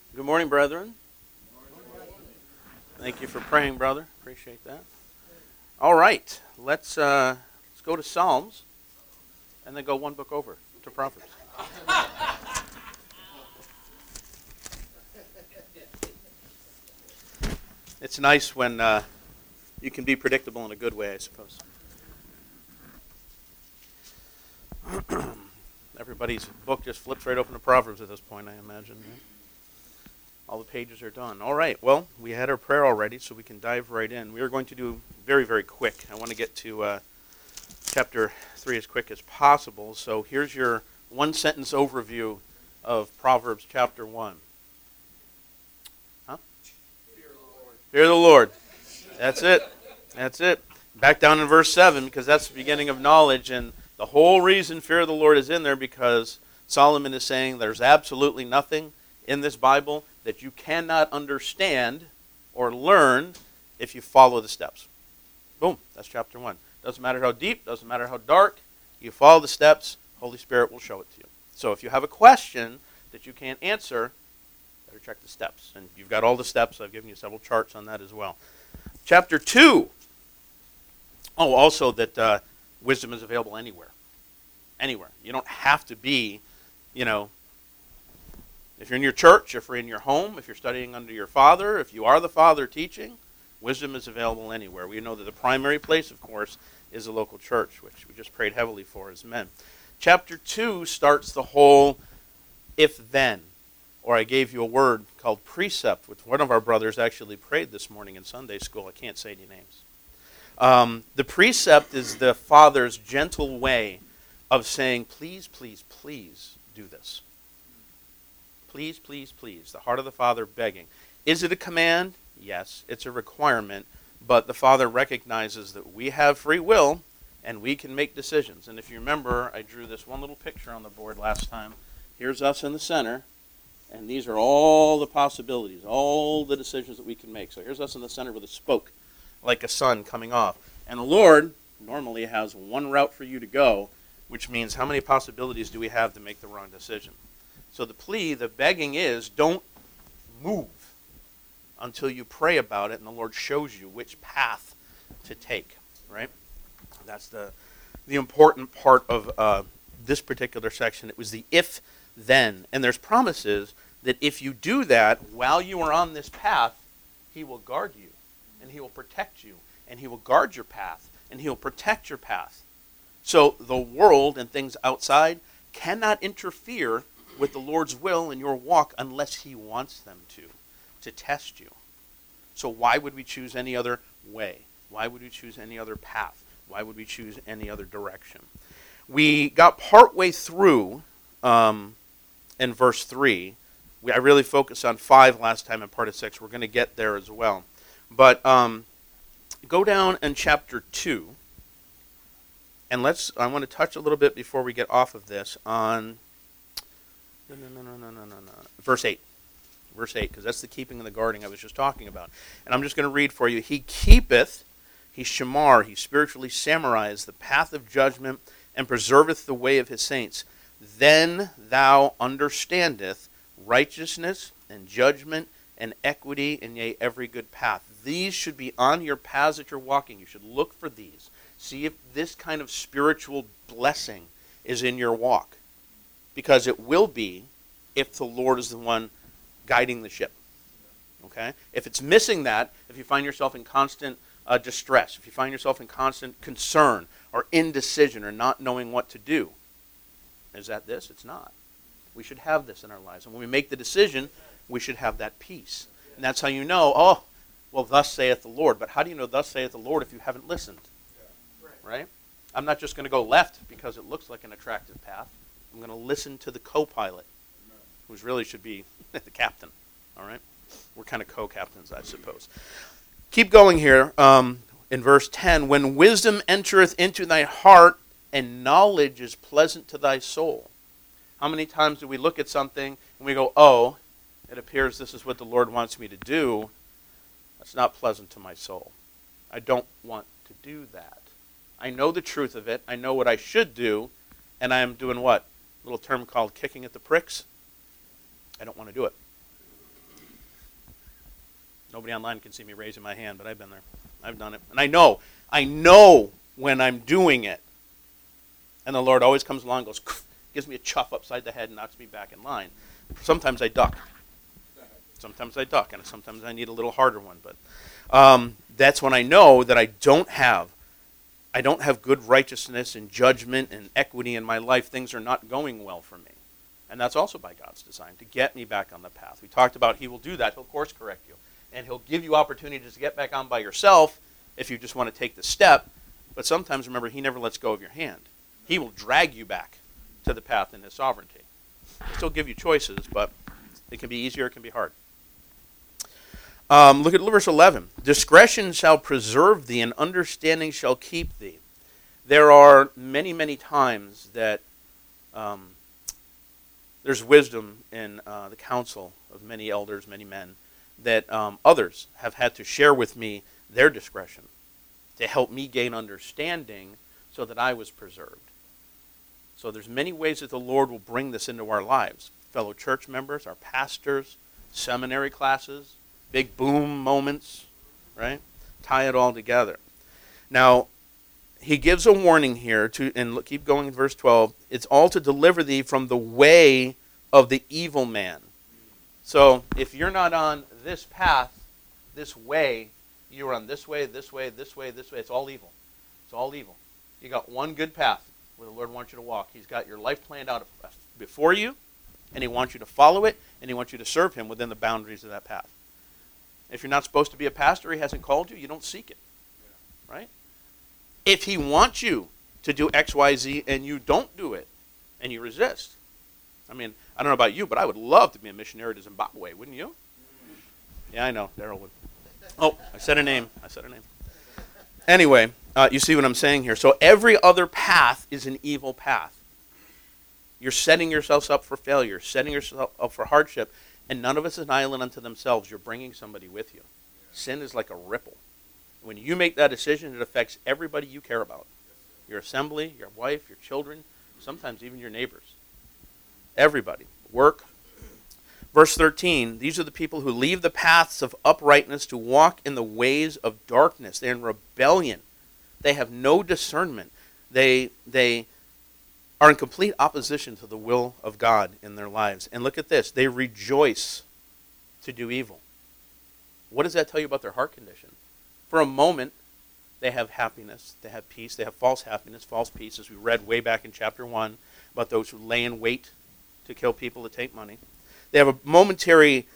Good morning, brethren. Thank you for praying, brother. Appreciate that. All right, let's go to Psalms and then go one book over to Proverbs. It's nice when you can be predictable in a good way, I suppose. Everybody's book just flips right open to Proverbs at this point, I imagine. Right? All the pages are done. All right, well, we had our prayer already, so we can dive right in. We are going to do very, very quick. I want to get to chapter 3 as quick as possible. So here's your one-sentence overview of Proverbs chapter 1. Huh? Fear the Lord. That's it. That's it. Back down in verse 7, because that's the beginning of knowledge, and the whole reason fear of the Lord is in there because Solomon is saying there's absolutely nothing in this Bible that you cannot understand or learn if you follow the steps. Boom, that's chapter 1. Doesn't matter how deep, doesn't matter how dark, you follow the steps, Holy Spirit will show it to you. So if you have a question that you can't answer, better check the steps. And you've got all the steps. I've given you several charts on that as well. Chapter 2. Oh, also that wisdom is available anywhere. Anywhere. You don't have to be, if you're in your church, if you're in your home, if you're studying under your father, if you are the father teaching, wisdom is available anywhere. We know that the primary place, of course, is the local church, which we just prayed heavily for as men. Chapter 2 starts the whole if-then, or I gave you a word called precept, which one of our brothers actually prayed this morning in Sunday school. I can't say any names. The precept is the father's gentle way of saying, please, please, please do this. Please, please, please. The heart of the father begging. Is it a command? Yes, it's a requirement. But the father recognizes that we have free will and we can make decisions. And if you remember, I drew this one little picture on the board last time. Here's us in the center. And these are all the possibilities, all the decisions that we can make. So here's us in the center with a spoke, like a sun coming off. And the Lord normally has one route for you to go, which means how many possibilities do we have to make the wrong decision? So the plea, the begging is, don't move until you pray about it and the Lord shows you which path to take, right? That's the important part of this particular section. It was the if-then. And there's promises that if you do that while you are on this path, he will guard you, and he will protect you, and he will guard your path, and he will protect your path. So the world and things outside cannot interfere with the Lord's will in your walk unless he wants them to test you. So why would we choose any other way? Why would we choose any other path? Why would we choose any other direction? We got partway through in verse 3. I really focused on 5 last time in part of 6. We're going to get there as well. But go down in chapter 2. And I want to touch a little bit before we get off of this on verse 8. Verse 8, because that's the keeping and the guarding I was just talking about. And I'm just going to read for you. He keepeth, he shamar, he spiritually samarized the path of judgment and preserveth the way of his saints. Then thou understandeth righteousness and judgment and equity and yea, every good path. These should be on your paths that you're walking. You should look for these. See if this kind of spiritual blessing is in your walk. Because it will be if the Lord is the one guiding the ship. Okay? If it's missing that, if you find yourself in constant distress, if you find yourself in constant concern or indecision or not knowing what to do, is that this? It's not. We should have this in our lives. And when we make the decision, we should have that peace. And that's how you know, thus saith the Lord. But how do you know thus saith the Lord if you haven't listened? Right? I'm not just going to go left because it looks like an attractive path. I'm going to listen to the co-pilot, who really should be the captain. All right? We're kind of co-captains, I suppose. Keep going here in verse 10. When wisdom entereth into thy heart, and knowledge is pleasant to thy soul. How many times do we look at something and we go, it appears this is what the Lord wants me to do. That's not pleasant to my soul. I don't want to do that. I know the truth of it. I know what I should do. And I am doing what? A little term called kicking at the pricks. I don't want to do it. Nobody online can see me raising my hand, but I've been there. I've done it. And I know when I'm doing it. And the Lord always comes along and goes, gives me a chuff upside the head and knocks me back in line. Sometimes I duck. And sometimes I need a little harder one. But that's when I know that I don't have good righteousness and judgment and equity in my life. Things are not going well for me. And that's also by God's design, to get me back on the path. We talked about He will do that. He'll course correct you. And He'll give you opportunities to get back on by yourself if you just want to take the step. But sometimes, remember, He never lets go of your hand. He will drag you back to the path in His sovereignty. He'll still give you choices, but it can be easier, it can be hard. Look at verse 11. Discretion shall preserve thee, and understanding shall keep thee. There are many, many times that there's wisdom in the counsel of many elders, many men, that others have had to share with me their discretion to help me gain understanding so that I was preserved. So there's many ways that the Lord will bring this into our lives. Fellow church members, our pastors, seminary classes, big boom moments, right? Tie it all together. Now, He gives a warning here, and keep going in verse 12. It's all to deliver thee from the way of the evil man. So if you're not on this path, this way, you're on this way, this way, this way, this way. It's all evil. It's all evil. You got one good path where the Lord wants you to walk. He's got your life planned out before you, and He wants you to follow it, and He wants you to serve Him within the boundaries of that path. If you're not supposed to be a pastor, He hasn't called you, you don't seek it. Right? If He wants you to do X, Y, Z, and you don't do it, and you resist. I mean, I don't know about you, but I would love to be a missionary to Zimbabwe, wouldn't you? Yeah, I know. Daryl would. Oh, I said a name. Anyway, you see what I'm saying here. So every other path is an evil path. You're setting yourselves up for failure, setting yourself up for hardship, and none of us is an island unto themselves. You're bringing somebody with you. Sin is like a ripple. When you make that decision, it affects everybody you care about. Your assembly, your wife, your children, sometimes even your neighbors. Everybody. Work. Verse 13, these are the people who leave the paths of uprightness to walk in the ways of darkness. They're in rebellion. They have no discernment. They are in complete opposition to the will of God in their lives. And look at this. They rejoice to do evil. What does that tell you about their heart condition? For a moment, they have happiness. They have peace. They have false happiness, false peace, as we read way back in chapter 1 about those who lay in wait to kill people to take money. They have a momentary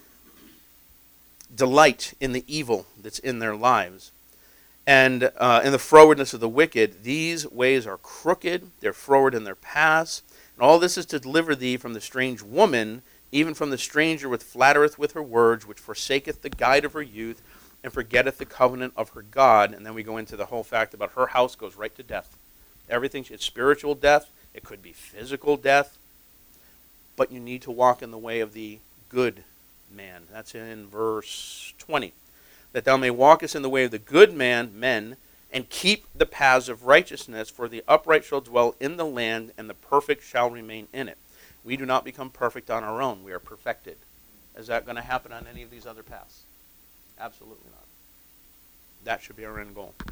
delight in the evil that's in their lives. And in the frowardness of the wicked, these ways are crooked, they're froward in their paths. And all this is to deliver thee from the strange woman, even from the stranger which flattereth with her words, which forsaketh the guide of her youth, and forgetteth the covenant of her God. And then we go into the whole fact about her house goes right to death. Everything, it's spiritual death, it could be physical death, but you need to walk in the way of the good man. That's in verse 20. That thou may walkest in the way of the good man, men, and keep the paths of righteousness, for the upright shall dwell in the land, and the perfect shall remain in it. We do not become perfect on our own. We are perfected. Is that going to happen on any of these other paths? Absolutely not. That should be our end goal.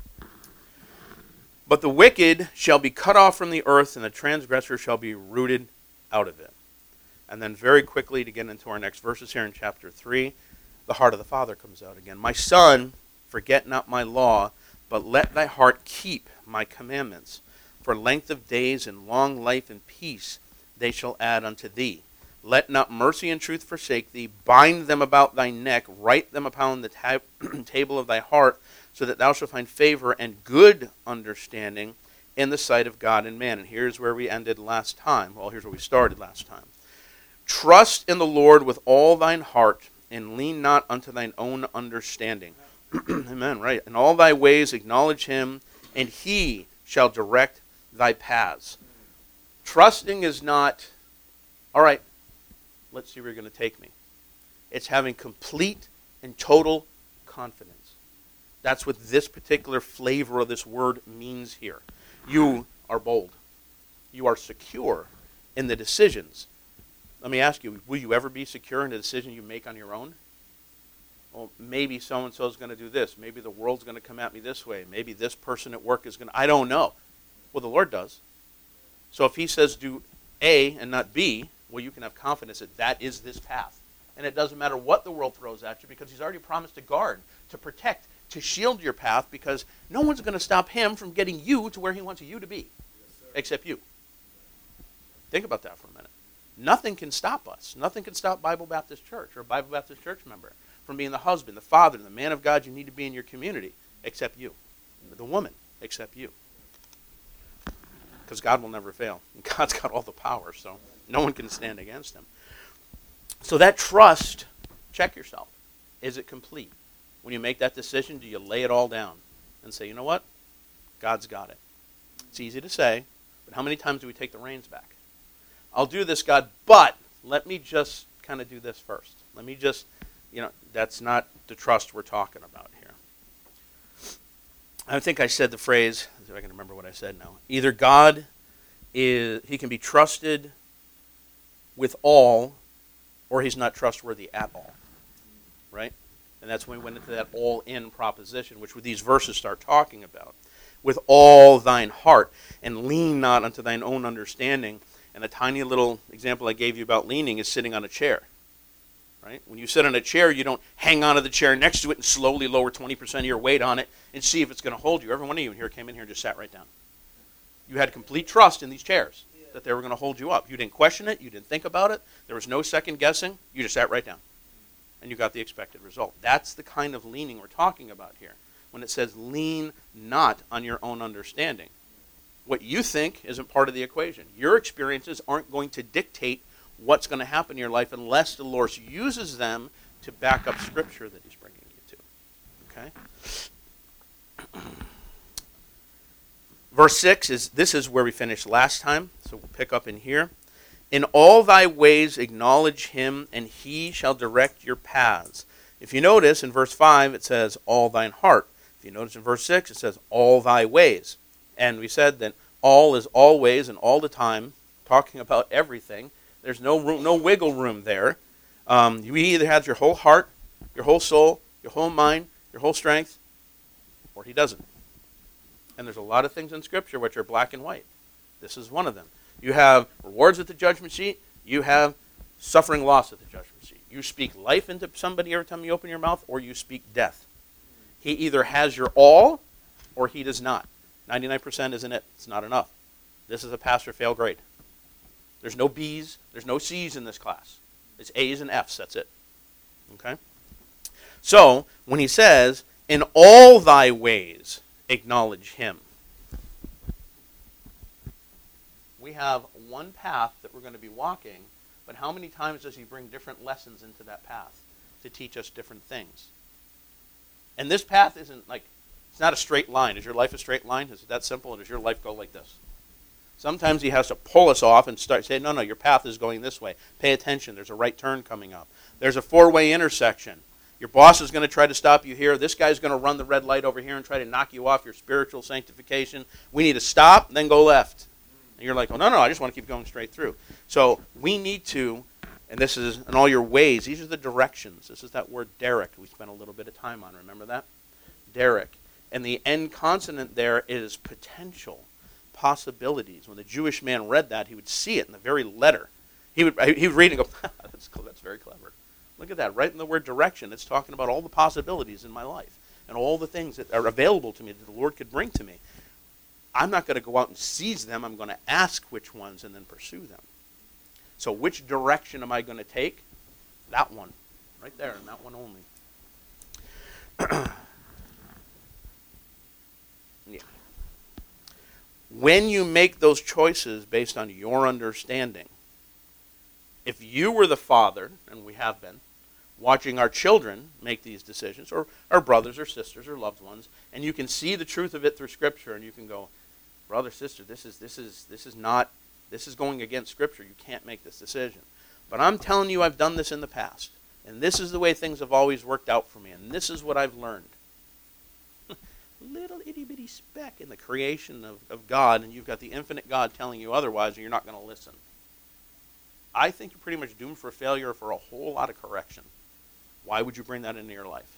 But the wicked shall be cut off from the earth, and the transgressor shall be rooted out of it. And then very quickly to get into our next verses here in chapter 3, the heart of the Father comes out again. My son, forget not my law, but let thy heart keep my commandments. For length of days and long life and peace they shall add unto thee. Let not mercy and truth forsake thee. Bind them about thy neck. Write them upon the table of thy heart, so that thou shalt find favor and good understanding in the sight of God and man. And here's where we ended last time. Well, here's where we started last time. Trust in the Lord with all thine heart, and lean not unto thine own understanding. Amen, right. In all thy ways acknowledge him, and he shall direct thy paths. Trusting is not, all right, let's see where you're going to take me. It's having complete and total confidence. That's what this particular flavor of this word means here. You are bold. You are secure in the decisions. Let me ask you, will you ever be secure in the decision you make on your own? well, maybe so-and-so is going to do this. Maybe the world's going to come at me this way. Maybe this person at work is going to, I don't know. Well, the Lord does. So if he says do A and not B, well, you can have confidence that that is this path. And it doesn't matter what the world throws at you because he's already promised to guard, to protect, to shield your path because no one's going to stop him from getting you to where he wants you to be, except you. Think about that for a minute. Nothing can stop us. Nothing can stop Bible Baptist Church or a Bible Baptist Church member from being the husband, the father, the man of God you need to be in your community, except you. The woman, except you. Because God will never fail. God's got all the power, so no one can stand against him. So that trust, check yourself. Is it complete? When you make that decision, do you lay it all down and say, you know what? God's got it. It's easy to say, but how many times do we take the reins back? I'll do this, God, but let me just kind of do this first. Let me just, that's not the trust we're talking about here. I think I said the phrase, if I can remember what I said now. Either God he can be trusted with all, or he's not trustworthy at all. Right? And that's when we went into that all-in proposition, which these verses start talking about. With all thine heart, and lean not unto thine own understanding. And the tiny little example I gave you about leaning is sitting on a chair. Right? When you sit on a chair, you don't hang onto the chair next to it and slowly lower 20% of your weight on it and see if it's going to hold you. Every one of you in here came in here and just sat right down. You had complete trust in these chairs that they were going to hold you up. You didn't question it. You didn't think about it. There was no second guessing. You just sat right down. And you got the expected result. That's the kind of leaning we're talking about here. When it says lean not on your own understanding. What you think isn't part of the equation. Your experiences aren't going to dictate what's going to happen in your life unless the Lord uses them to back up Scripture that he's bringing you to. Okay? Verse 6 this is where we finished last time, so we'll pick up in here. In all thy ways acknowledge him, and he shall direct your paths. If you notice, in verse 5 it says all thine heart. If you notice in verse 6 it says all thy ways. And we said that all is always and all the time, talking about everything. There's no room, no wiggle room there. You either have your whole heart, your whole soul, your whole mind, your whole strength, or he doesn't. And there's a lot of things in Scripture which are black and white. This is one of them. You have rewards at the judgment seat. You have suffering loss at the judgment seat. You speak life into somebody every time you open your mouth, or you speak death. He either has your all, or he does not. 99% isn't it. It's not enough. This is a pass or fail grade. There's no B's. There's no C's in this class. It's A's and F's. That's it. Okay? So, when he says, in all thy ways acknowledge him. We have one path that we're going to be walking, but how many times does he bring different lessons into that path to teach us different things? And this path isn't it's not a straight line. Is your life a straight line? Is it that simple? Or does your life go like this? Sometimes he has to pull us off and start saying, no, your path is going this way. Pay attention. There's a right turn coming up. There's a four-way intersection. Your boss is going to try to stop you here. This guy's going to run the red light over here and try to knock you off your spiritual sanctification. We need to stop, then go left. And you're like, oh, no, I just want to keep going straight through. So we need to, and this is in all your ways, these are the directions. This is that word derek we spent a little bit of time on. Remember that? Derek. And the end consonant there is potential, possibilities. When the Jewish man read that, he would see it in the very letter. He would read it and go, that's very clever. Look at that. Right in the word direction, it's talking about all the possibilities in my life and all the things that are available to me that the Lord could bring to me. I'm not going to go out and seize them. I'm going to ask which ones and then pursue them. So which direction am I going to take? That one. Right there, and that one only. Yeah. When you make those choices based on your understanding, if you were the father, and we have been, watching our children make these decisions, or our brothers or sisters or loved ones, and you can see the truth of it through Scripture, and you can go, brother, sister, this is going against Scripture. You can't make this decision. But I'm telling you, I've done this in the past, and this is the way things have always worked out for me, and this is what I've learned. Little itty-bitty speck in the creation of God, and you've got the infinite God telling you otherwise, and you're not going to listen. I think you're pretty much doomed for failure for a whole lot of correction. Why would you bring that into your life?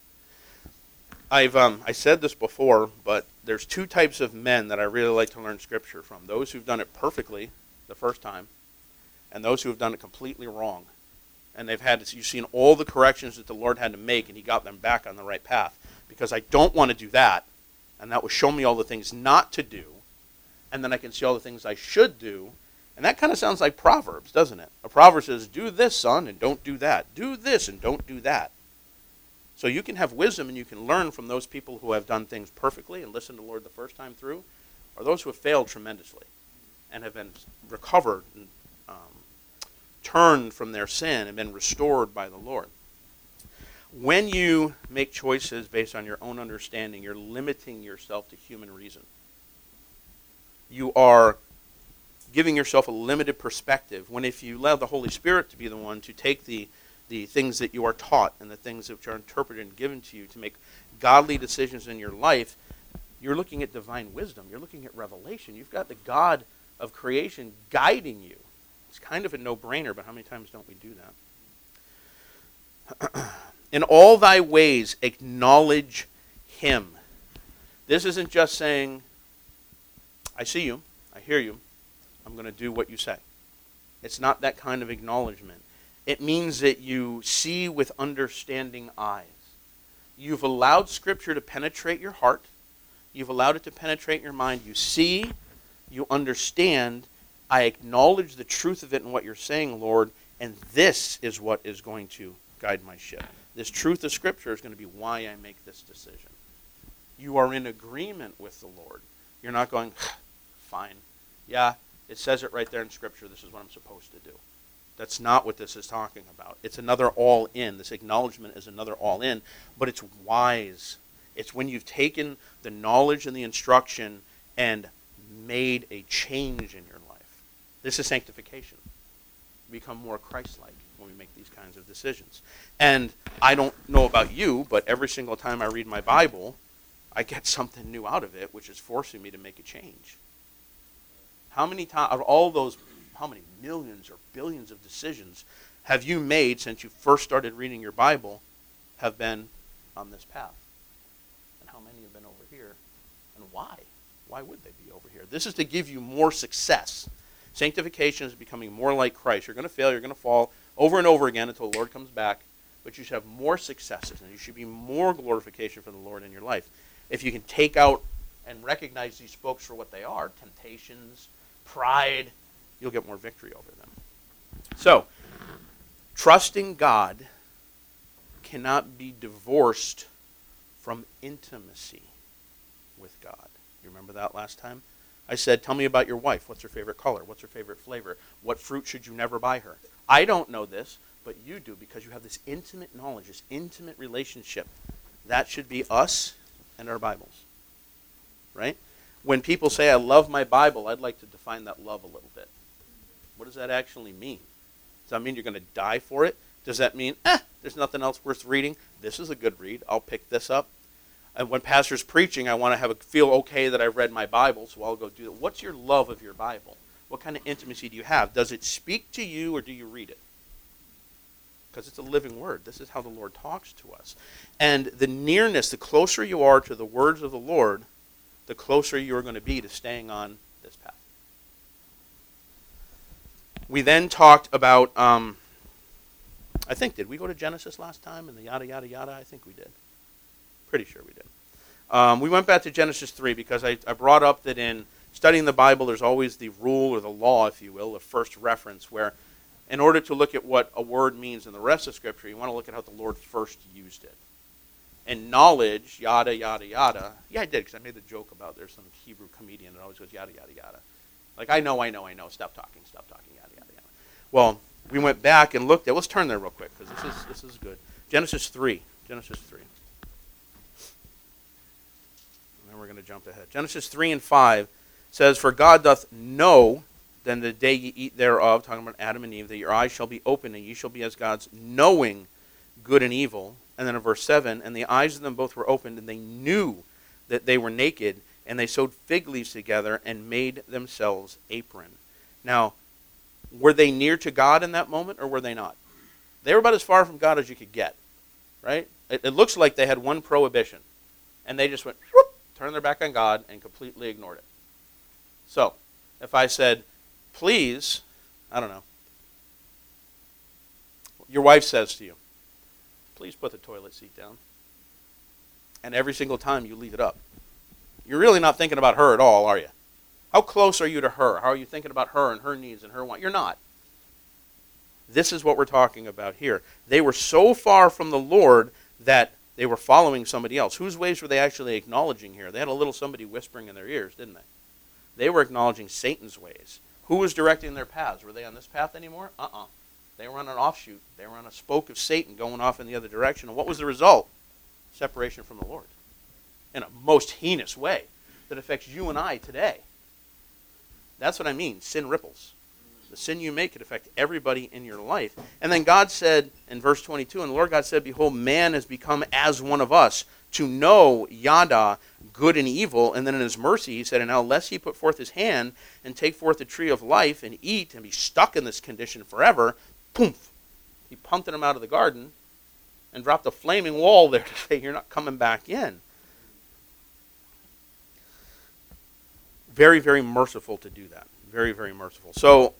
I said this before, but there's two types of men that I really like to learn Scripture from. Those who've done it perfectly the first time, and those who have done it completely wrong. And you've seen all the corrections that the Lord had to make, and he got them back on the right path. Because I don't want to do that, and that will show me all the things not to do, and then I can see all the things I should do. And that kind of sounds like Proverbs, doesn't it? A proverb says, do this, son, and don't do that. Do this, and don't do that. So you can have wisdom, and you can learn from those people who have done things perfectly and listened to the Lord the first time through, or those who have failed tremendously and have been recovered and turned from their sin and been restored by the Lord. When you make choices based on your own understanding, you're limiting yourself to human reason. You are giving yourself a limited perspective, when if you allow the Holy Spirit to be the one to take the things that you are taught and the things which are interpreted and given to you to make godly decisions in your life, you're looking at divine wisdom. You're looking at revelation. You've got the God of creation guiding you. It's kind of a no-brainer, but how many times don't we do that? In all thy ways acknowledge him. This isn't just saying, I see you, I hear you, I'm going to do what you say. It's not that kind of acknowledgement. It means that you see with understanding eyes. You've allowed Scripture to penetrate your heart. You've allowed it to penetrate your mind. You see, you understand, I acknowledge the truth of it in what you're saying, Lord, and this is what is going to guide my ship. This truth of Scripture is going to be why I make this decision. You are in agreement with the Lord. You're not going, fine. Yeah, it says it right there in Scripture. This is what I'm supposed to do. That's not what this is talking about. It's another all in. This acknowledgement is another all in, but it's wise. It's when you've taken the knowledge and the instruction and made a change in your life. This is sanctification. Become more Christ-like when we make these kinds of decisions. And I don't know about you, but every single time I read my Bible, I get something new out of it, which is forcing me to make a change. How many times, of all those, how many millions or billions of decisions have you made since you first started reading your Bible have been on this path? And how many have been over here? And why? Why would they be over here? This is to give you more success. Sanctification is becoming more like Christ. You're going to fail, you're going to fall over and over again until the Lord comes back, but you should have more successes, and you should be more glorification for the Lord in your life. If you can take out and recognize these folks for what they are, temptations, pride, you'll get more victory over them. So, trusting God cannot be divorced from intimacy with God. You remember that last time? I said, tell me about your wife. What's her favorite color? What's her favorite flavor? What fruit should you never buy her? I don't know this, but you do, because you have this intimate knowledge, this intimate relationship. That should be us and our Bibles, right? When people say, I love my Bible, I'd like to define that love a little bit. What does that actually mean? Does that mean you're going to die for it? Does that mean, there's nothing else worth reading? This is a good read. I'll pick this up. And when pastor's preaching, I want to feel okay that I've read my Bible, so I'll go do that. What's your love of your Bible? What kind of intimacy do you have? Does it speak to you, or do you read it? Because it's a living word. This is how the Lord talks to us. And the nearness, the closer you are to the words of the Lord, the closer you're going to be to staying on this path. We then talked about, did we go to Genesis last time and the yada, yada, yada? I think we did. Pretty sure we did. We went back to Genesis 3 because I brought up that in studying the Bible, there's always the rule or the law, if you will, the first reference, where in order to look at what a word means in the rest of Scripture, you want to look at how the Lord first used it. And knowledge, yada, yada, yada. Yeah, I did, because I made the joke about there's some Hebrew comedian that always goes yada, yada, yada. Like, I know. Stop talking, yada, yada, yada. Well, we went back and looked at, let's turn there real quick, because this is good. Genesis 3. And then we're going to jump ahead. Genesis 3 and 5 says, For God doth know, then the day ye eat thereof, talking about Adam and Eve, that your eyes shall be opened, and ye shall be as gods, knowing good and evil. And then in verse 7, and the eyes of them both were opened, and they knew that they were naked, and they sewed fig leaves together and made themselves apron. Now, were they near to God in that moment, or were they not? They were about as far from God as you could get. right? It looks like they had one prohibition, and they just went, whoop, turned their back on God and completely ignored it. So, if I said, please, I don't know, your wife says to you, please put the toilet seat down. And every single time you leave it up. You're really not thinking about her at all, are you? How close are you to her? How are you thinking about her and her needs and her wants? You're not. This is what we're talking about here. They were so far from the Lord that they were following somebody else. Whose ways were they actually acknowledging here? They had a little somebody whispering in their ears, didn't they? They were acknowledging Satan's ways. Who was directing their paths? Were they on this path anymore? They were on an offshoot. They were on a spoke of Satan going off in the other direction. And what was the result? Separation from the Lord. In a most heinous way that affects you and I today. That's what I mean. Sin ripples. The sin you make could affect everybody in your life. And then God said in verse 22, and the Lord God said, behold, man has become as one of us to know yada, good and evil. And then in his mercy he said, and now lest he put forth his hand and take forth the tree of life and eat and be stuck in this condition forever, poof, he punted him out of the garden and dropped a flaming wall there to say, you're not coming back in. Very, very merciful to do that. Very, very merciful. So,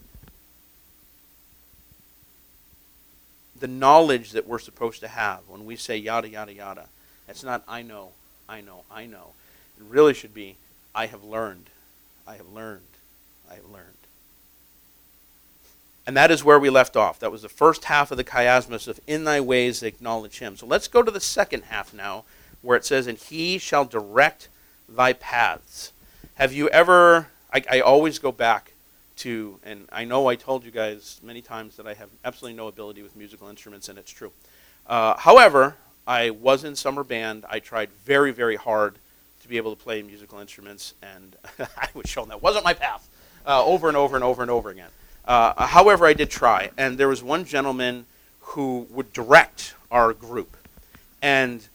the knowledge that we're supposed to have when we say yada, yada, yada, it's not I know, I know, I know. It really should be I have learned, I have learned, I have learned. And that is where we left off. That was the first half of the chiasmus of in thy ways acknowledge him. So let's go to the second half now, where it says, and he shall direct thy paths. Have you ever, I always go back to, and I know I told you guys many times that I have absolutely no ability with musical instruments, and it's true. However, I was in summer band. I tried very, very hard to be able to play musical instruments, and I was shown that wasn't my path over and over and over and over again. However, I did try, and there was one gentleman who would direct our group, and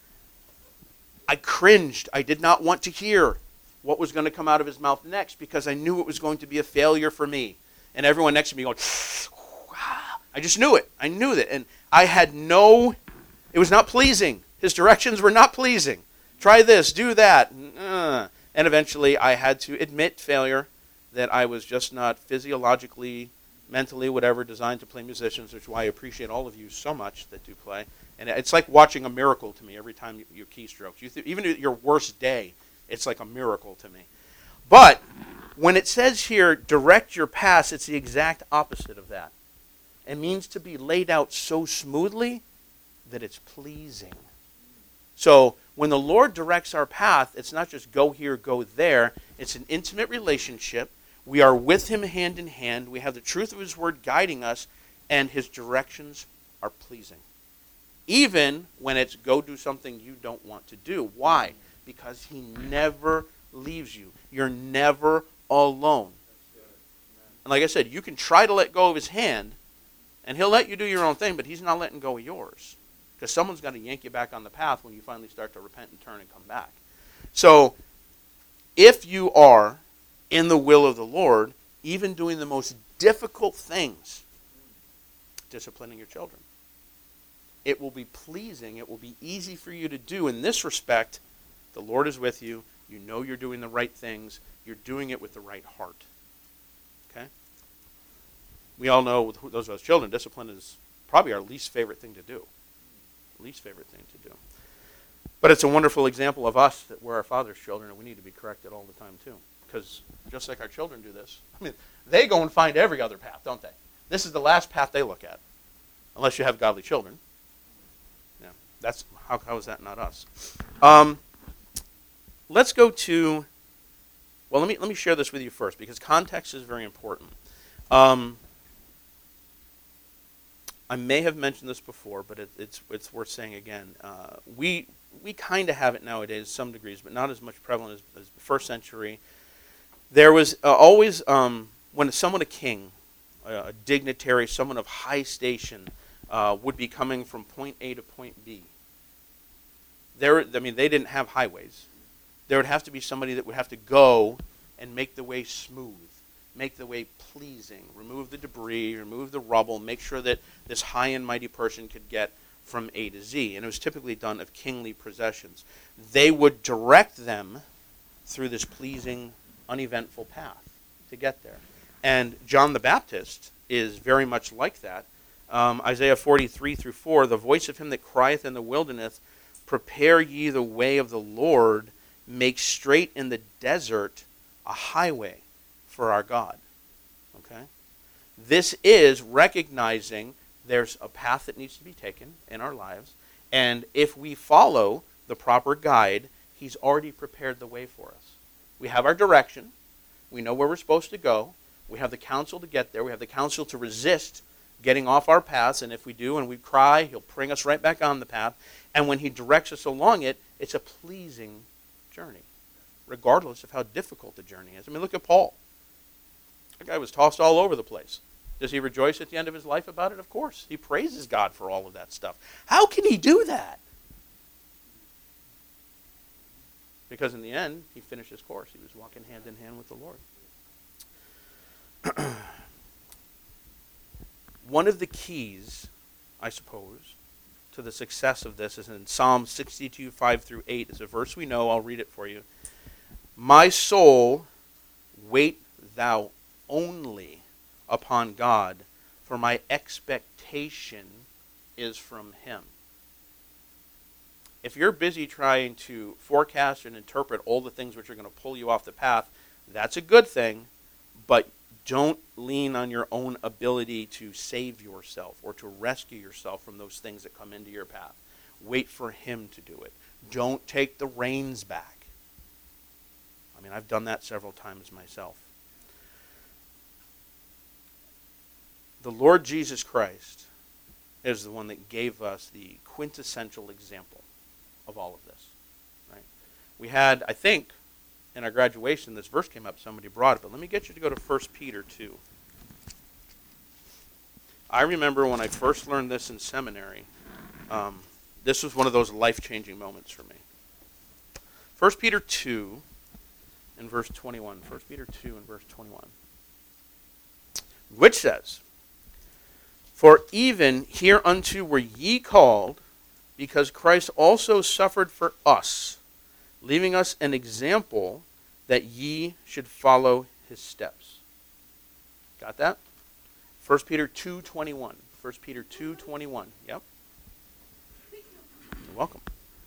I cringed. I did not want to hear what was going to come out of his mouth next because I knew it was going to be a failure for me. And everyone next to me going, I just knew it. I knew that. And I had it was not pleasing. His directions were not pleasing. Try this, do that. And eventually I had to admit failure, that I was just not physiologically, mentally, whatever, designed to play musicians, which is why I appreciate all of you so much that do play. And it's like watching a miracle to me every time you keystrokes. Even your worst day, it's like a miracle to me. But when it says here, direct your paths, it's the exact opposite of that. It means to be laid out so smoothly that it's pleasing. So when the Lord directs our path, it's not just go here, go there. It's an intimate relationship. We are with him hand in hand. We have the truth of his word guiding us, and his directions are pleasing. Even when it's go do something you don't want to do. Why? Because he never leaves you. You're never alone. And like I said, you can try to let go of his hand, and he'll let you do your own thing, but he's not letting go of yours. Because someone's got to yank you back on the path when you finally start to repent and turn and come back. So, if you are in the will of the Lord, even doing the most difficult things, disciplining your children, it will be pleasing, it will be easy for you to do. In this respect, the Lord is with you. You know you're doing the right things. You're doing it with the right heart. Okay? We all know, with those of us children, discipline is probably our least favorite thing to do. Least favorite thing to do. But it's a wonderful example of us that we're our Father's children, and we need to be corrected all the time too. Because just like our children do this, I mean, they go and find every other path, don't they? This is the last path they look at, unless you have godly children. Yeah, that's how is that not us? Let's go to. Well, let me share this with you first because context is very important. I may have mentioned this before, but it's worth saying again. We kind of have it nowadays, to some degrees, but not as much prevalent as the first century. There was always, when someone, a king, a dignitary, someone of high station, would be coming from point A to point B. They didn't have highways. There would have to be somebody that would have to go and make the way smooth, make the way pleasing, remove the debris, remove the rubble, make sure that this high and mighty person could get from A to Z, and it was typically done of kingly possessions. They would direct them through this pleasing, uneventful path to get there. And John the Baptist is very much like that. Isaiah 43:4, the voice of him that crieth in the wilderness, prepare ye the way of the Lord, make straight in the desert a highway for our God. Okay? This is recognizing there's a path that needs to be taken in our lives, and if we follow the proper guide, he's already prepared the way for us. We have our direction. We know where we're supposed to go. We have the counsel to get there. We have the counsel to resist getting off our paths, and if we do and we cry, he'll bring us right back on the path. And when he directs us along it, it's a pleasing journey, regardless of how difficult the journey is. I mean, look at Paul. That guy was tossed all over the place. Does he rejoice at the end of his life about it? Of course. He praises God for all of that stuff. How can he do that? Because in the end, he finished his course. He was walking hand in hand with the Lord. One of the keys, I suppose, to the success of this is in Psalm 62:5-8. It's a verse we know. I'll read it for you. My soul, wait thou only upon God, for my expectation is from him. If you're busy trying to forecast and interpret all the things which are going to pull you off the path, that's a good thing, but don't lean on your own ability to save yourself or to rescue yourself from those things that come into your path. Wait for him to do it. Don't take the reins back. I mean, I've done that several times myself. The Lord Jesus Christ is the one that gave us the quintessential example of all of this. Right? We had, I think, in our graduation, this verse came up, somebody brought it, but let me get you to go to 1 Peter 2. I remember when I first learned this in seminary, this was one of those life-changing moments for me. 1 Peter 2 and verse 21. 1 Peter 2 and verse 21. Which says, for even hereunto were ye called, because Christ also suffered for us, leaving us an example that ye should follow his steps. Got that? 1 Peter 2:21. 1 Peter 2:21. Yep. You're welcome.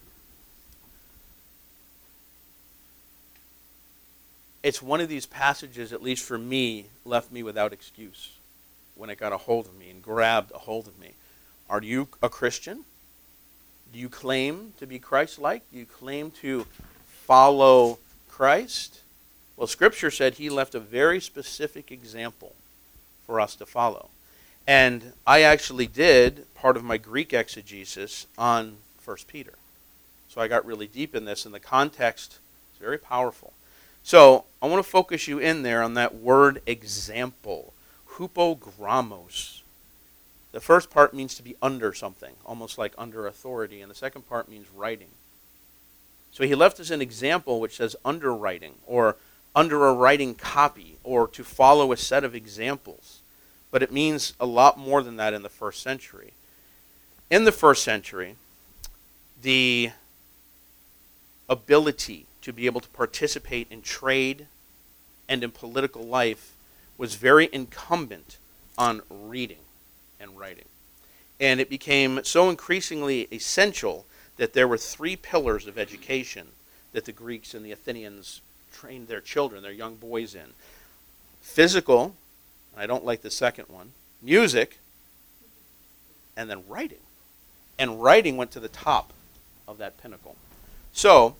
It's one of these passages, at least for me, left me without excuse when it got a hold of me and grabbed a hold of me. Are you a Christian? Do you claim to be Christ-like? Do you claim to follow Christ? Well, Scripture said he left a very specific example for us to follow. And I actually did part of my Greek exegesis on 1 Peter. So I got really deep in this, and the context is very powerful. So I want to focus you in there on that word example, hupogrammos. The first part means to be under something, almost like under authority, and the second part means writing. So he left us an example which says underwriting, or under a writing copy, or to follow a set of examples. But it means a lot more than that in the first century. In the first century, the ability to be able to participate in trade and in political life was very incumbent on reading and writing. And it became so increasingly essential that there were three pillars of education that the Greeks and the Athenians trained their children, their young boys in. Physical, I don't like the second one, music, and then writing. And writing went to the top of that pinnacle. So,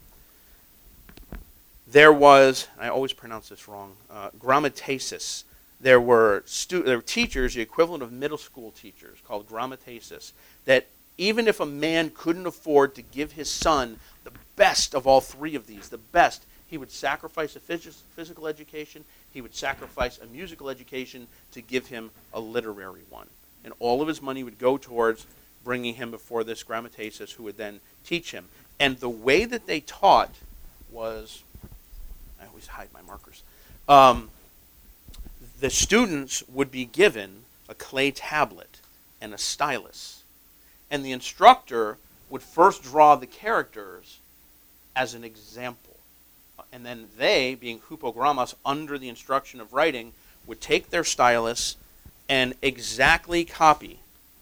there was, I always pronounce this wrong, grammatesis. There were teachers, the equivalent of middle school teachers, called grammatesis, that even if a man couldn't afford to give his son the best of all three of these, the best, he would sacrifice a physical education, he would sacrifice a musical education to give him a literary one. And all of his money would go towards bringing him before this grammatesis who would then teach him. And the way that they taught was, I always hide my markers, the students would be given a clay tablet and a stylus. And the instructor would first draw the characters as an example. And then they, being hupogrammos, under the instruction of writing, would take their stylus and exactly copy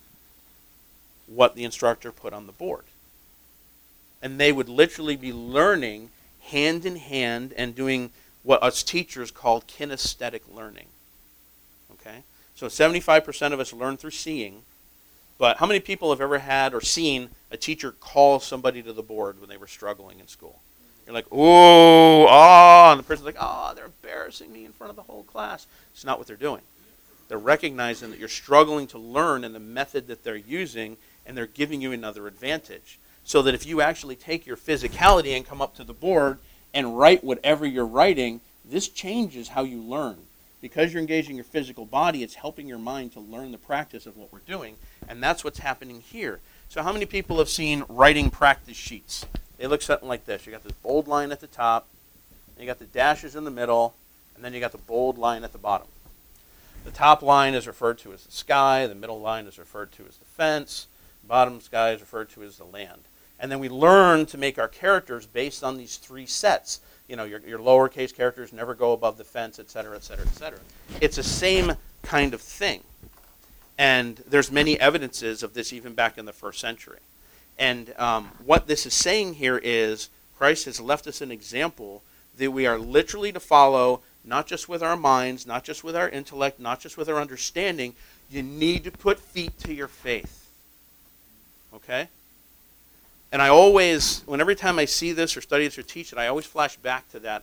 what the instructor put on the board. And they would literally be learning hand in hand and doing what us teachers call kinesthetic learning. Okay? So 75% of us learn through seeing, but how many people have ever had or seen a teacher call somebody to the board when they were struggling in school? You're like, ooh, ah, and the person's like, oh, they're embarrassing me in front of the whole class. It's not what they're doing. They're recognizing that you're struggling to learn in the method that they're using, and they're giving you another advantage. So that if you actually take your physicality and come up to the board and write whatever you're writing, this changes how you learn. Because you're engaging your physical body, it's helping your mind to learn the practice of what we're doing. And that's what's happening here. So how many people have seen writing practice sheets? They look something like this. You got this bold line at the top, and you got the dashes in the middle, and then you got the bold line at the bottom. The top line is referred to as the sky, the middle line is referred to as the fence, the bottom sky is referred to as the land. And then we learn to make our characters based on these three sets. You know, your lowercase characters never go above the fence, et cetera, et cetera, et cetera. It's the same kind of thing. And there's many evidences of this even back in the first century. And what this is saying here is Christ has left us an example that we are literally to follow, not just with our minds, not just with our intellect, not just with our understanding. You need to put feet to your faith. Okay? And I always, every time I see this or study this or teach it, I always flash back to that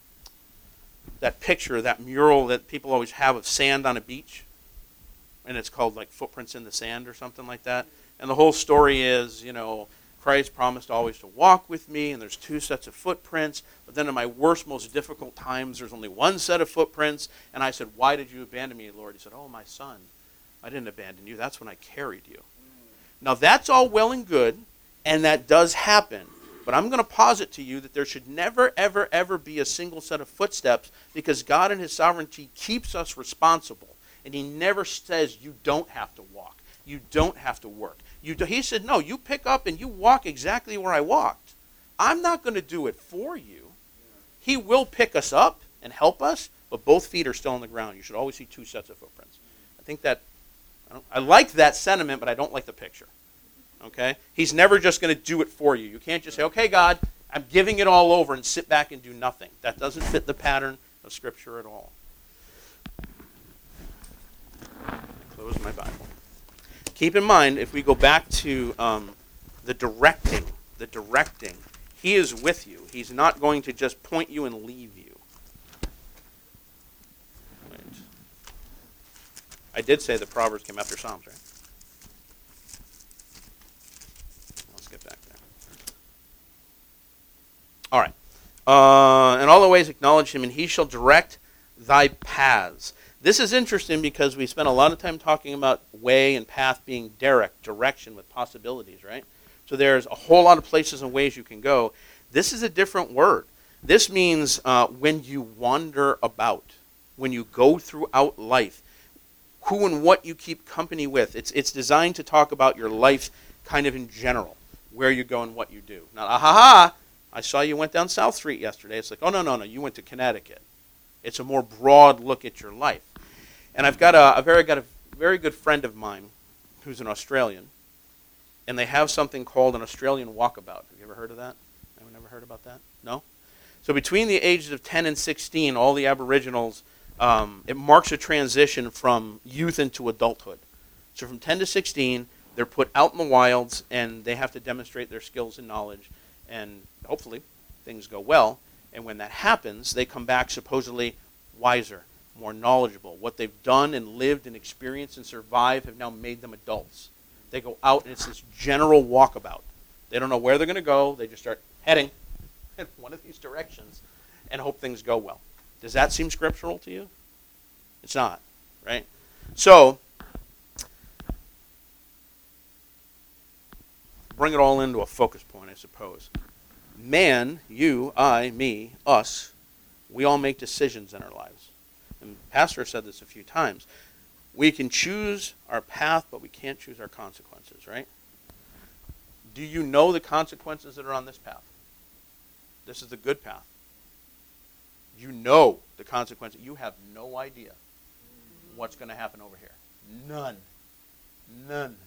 picture, that mural that people always have of sand on a beach. And it's called like Footprints in the Sand or something like that. And the whole story is, you know, Christ promised always to walk with me, and there's two sets of footprints. But then in my worst, most difficult times, there's only one set of footprints. And I said, why did you abandon me, Lord? He said, oh, my son, I didn't abandon you. That's when I carried you. Now, that's all well and good. And that does happen. But I'm going to posit to you that there should never, ever, ever be a single set of footsteps, because God in his sovereignty keeps us responsible. And he never says you don't have to walk. You don't have to work. He said, no, you pick up and you walk exactly where I walked. I'm not going to do it for you. He will pick us up and help us, but both feet are still on the ground. You should always see two sets of footprints. I think that, I like that sentiment, but I don't like the picture. Okay? He's never just going to do it for you. You can't just say, okay, God, I'm giving it all over and sit back and do nothing. That doesn't fit the pattern of Scripture at all. Close my Bible. Keep in mind, if we go back to the directing, he is with you. He's not going to just point you and leave you. Right. I did say the Proverbs came after Psalms, right? Back there. All right. In all the ways acknowledge him, and he shall direct thy paths. This is interesting because we spent a lot of time talking about way and path being direction with possibilities, right? So there's a whole lot of places and ways you can go. This is a different word. This means when you wander about, when you go throughout life, who and what you keep company with. It's designed to talk about your life kind of in general. Where you go and what you do. Now, I saw you went down South Street yesterday. It's like, oh, no, you went to Connecticut. It's a more broad look at your life. And I've got a very good friend of mine who's an Australian, and they have something called an Australian walkabout. Have you ever heard of that? Anyone ever heard about that? No? So between the ages of 10 and 16, all the Aboriginals, it marks a transition from youth into adulthood. So from 10 to 16, they're put out in the wilds, and they have to demonstrate their skills and knowledge, and hopefully things go well. And when that happens, they come back supposedly wiser, more knowledgeable. What they've done and lived and experienced and survived have now made them adults. They go out, and it's this general walkabout. They don't know where they're going to go. They just start heading in one of these directions and hope things go well. Does that seem scriptural to you? It's not, right? So bring it all into a focus point, I suppose. Man, you, I, me, us, we all make decisions in our lives. And Pastor said this a few times. We can choose our path, but we can't choose our consequences, right? Do you know the consequences that are on this path? This is the good path. You know the consequences. You have no idea what's going to happen over here. None. None.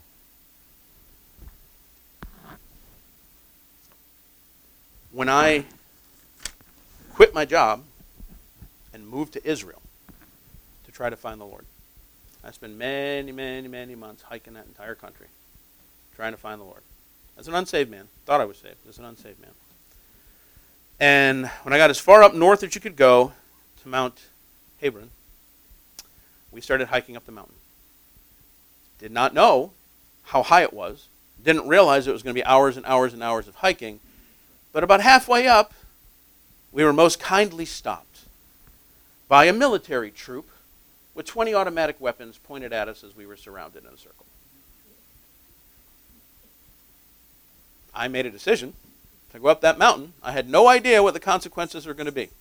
When I quit my job and moved to Israel to try to find the Lord, I spent many, many, many months hiking that entire country trying to find the Lord. As an unsaved man. Thought I was saved. As an unsaved man. And when I got as far up north as you could go to Mount Hebron, we started hiking up the mountain. Did not know how high it was. Didn't realize it was going to be hours and hours and hours of hiking. But about halfway up, we were most kindly stopped by a military troop with 20 automatic weapons pointed at us as we were surrounded in a circle. I made a decision to go up that mountain. I had no idea what the consequences were going to be.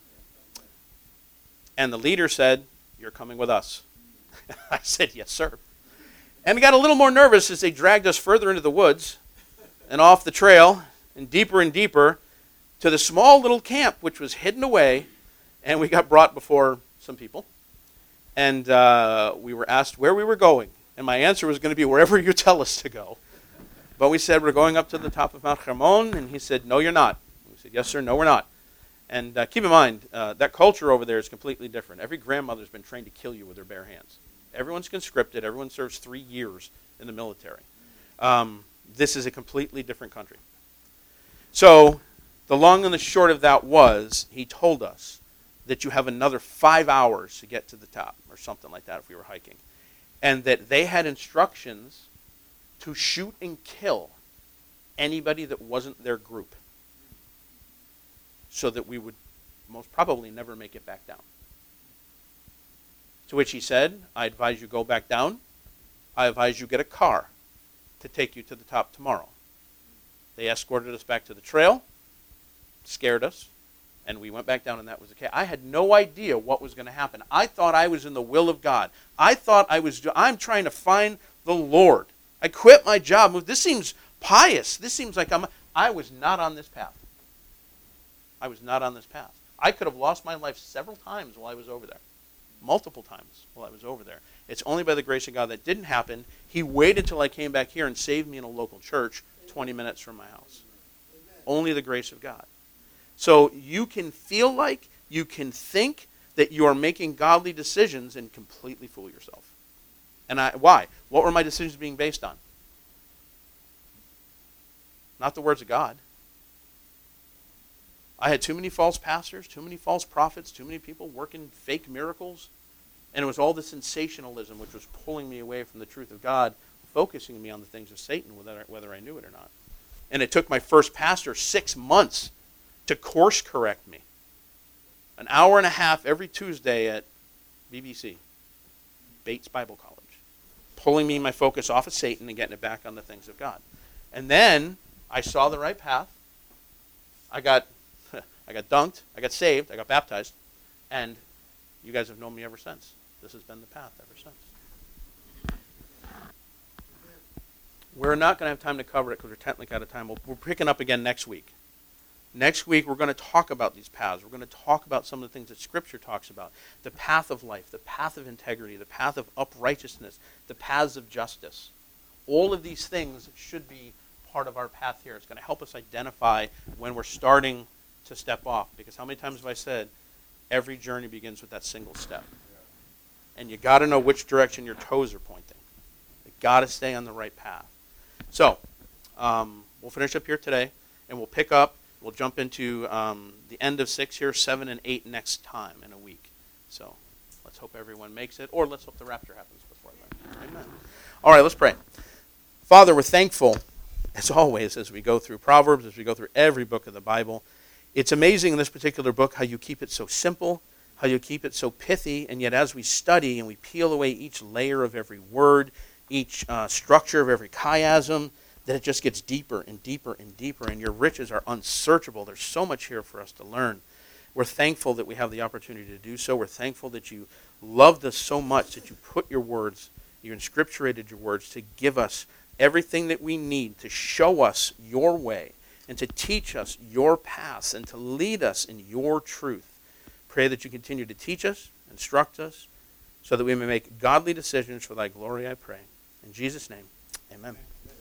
And the leader said, "You're coming with us." I said, "Yes, sir." And we got a little more nervous as they dragged us further into the woods and off the trail and deeper to the small little camp which was hidden away. And we got brought before some people. And we were asked where we were going. And my answer was going to be wherever you tell us to go. But we said, we're going up to the top of Mount Hermon. And he said, "No, you're not." We said, "Yes, sir." "No, we're not." And keep in mind, that culture over there is completely different. Every grandmother's been trained to kill you with their bare hands. Everyone's conscripted. Everyone serves 3 years in the military. This is a completely different country. So the long and the short of that was, he told us that you have another 5 hours to get to the top, or something like that if we were hiking. And that they had instructions to shoot and kill anybody that wasn't their group, so that we would most probably never make it back down. To which he said, "I advise you go back down. I advise you get a car to take you to the top tomorrow." They escorted us back to the trail, scared us, and we went back down, and that was the case. I had no idea what was going to happen. I thought I was in the will of God. I thought I'm trying to find the Lord. I quit my job. This seems pious. This seems like I was not on this path. I was not on this path. I could have lost my life several times while I was over there. Multiple times while I was over there. It's only by the grace of God that didn't happen. He waited till I came back here and saved me in a local church 20 minutes from my house. Only the grace of God. So you can feel like, you can think that you are making godly decisions and completely fool yourself. And why? What were my decisions being based on? Not the words of God. I had too many false pastors, too many false prophets, too many people working fake miracles. And it was all the sensationalism which was pulling me away from the truth of God, focusing me on the things of Satan, whether I knew it or not. And it took my first pastor 6 months to course correct me. An hour and a half every Tuesday at BBC, Bates Bible College, pulling me my focus off of Satan and getting it back on the things of God. And then I saw the right path. I got dunked, I got saved, I got baptized, and you guys have known me ever since. This has been the path ever since. We're not going to have time to cover it because we're technically out of time. We're picking up again next week. Next week, we're going to talk about these paths. We're going to talk about some of the things that Scripture talks about. The path of life, the path of integrity, the path of uprightness, the paths of justice. All of these things should be part of our path here. It's going to help us identify when we're starting to step off. Because how many times have I said, every journey begins with that single step. And you got to know which direction your toes are pointing. You got to stay on the right path. So, we'll finish up here today, and we'll pick up. We'll jump into the end of 6 here, 7 and 8 next time in a week. So let's hope everyone makes it, or let's hope the rapture happens before then. Amen. All right, let's pray. Father, we're thankful, as always, as we go through Proverbs, as we go through every book of the Bible. It's amazing in this particular book how you keep it so simple, how you keep it so pithy, and yet as we study and we peel away each layer of every word, each structure of every chiasm, that it just gets deeper and deeper and deeper, and your riches are unsearchable. There's so much here for us to learn. We're thankful that we have the opportunity to do so. We're thankful that you loved us so much that you put your words, you inscripturated your words to give us everything that we need to show us your way and to teach us your paths and to lead us in your truth. Pray that you continue to teach us, instruct us, so that we may make godly decisions for thy glory, I pray. In Jesus' name, amen.